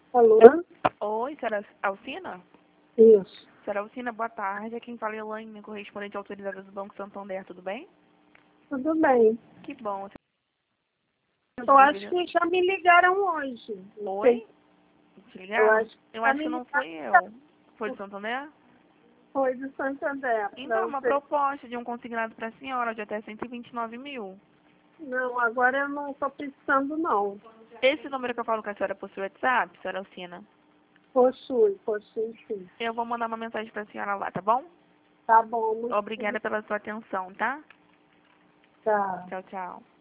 Alô? Oi, senhora Alcina? Isso. Senhora Alcina, boa tarde. Aqui quem fala é Elaine, correspondente autorizada do Banco Santander, tudo bem? Tudo bem. Que bom. Eu acho que já me ligaram hoje. Não sei. Oi? Te ligaram? Eu já acho me que não ligaram. fui eu. Foi de Santander? Foi do Santander. Então, uma proposta de um consignado para a senhora de até 129 mil. Não, agora eu não estou precisando, não. Esse número que eu falo com a senhora possui WhatsApp, senhora Alcina? Possui sim. Eu vou mandar uma mensagem para a senhora lá, tá bom? Tá bom, muito Obrigada pela sua atenção, tá? obrigada. Tchau, tchau.